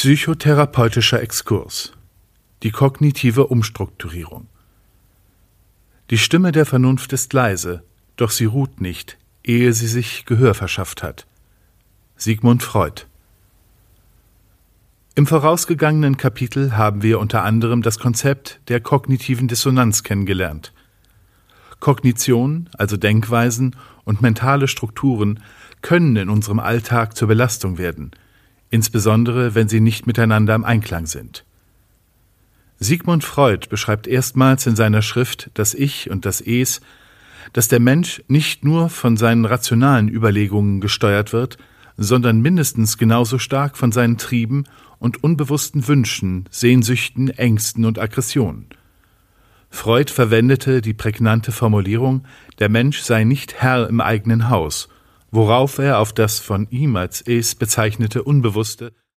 Psychotherapeutischer Exkurs. Die kognitive Umstrukturierung. Die Stimme der Vernunft ist leise, doch sie ruht nicht, ehe sie sich Gehör verschafft hat. Sigmund Freud. Im vorausgegangenen Kapitel haben wir unter anderem das Konzept der kognitiven Dissonanz kennengelernt. Kognition, also Denkweisen und mentale Strukturen, können in unserem Alltag zur Belastung werden, insbesondere wenn sie nicht miteinander im Einklang sind. Sigmund Freud beschreibt erstmals in seiner Schrift Das Ich und das Es, dass der Mensch nicht nur von seinen rationalen Überlegungen gesteuert wird, sondern mindestens genauso stark von seinen Trieben und unbewussten Wünschen, Sehnsüchten, Ängsten und Aggressionen. Freud verwendete die prägnante Formulierung, der Mensch sei nicht Herr im eigenen Haus, worauf er auf das von ihm als Es bezeichnete Unbewusste